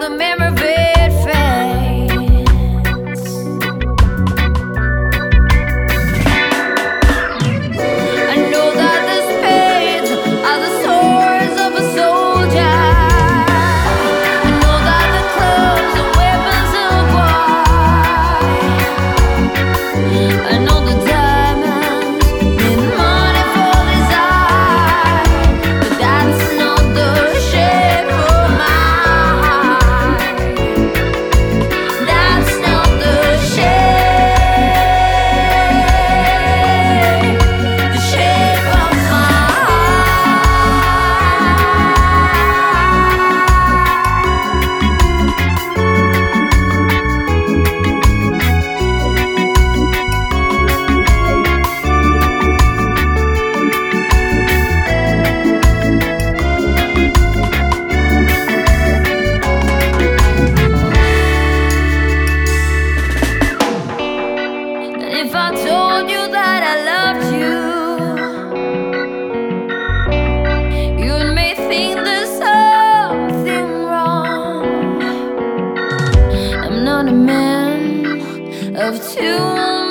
the memory of it fades. I know that the spades are the swords of a soldier. I know that the clubs are weapons of war. I know the diamonds mean money for desire, but that's not the shape of my heart. That's not the shape of my And if I told you that I loved you, you may think there's something wrong. I'm not a man of too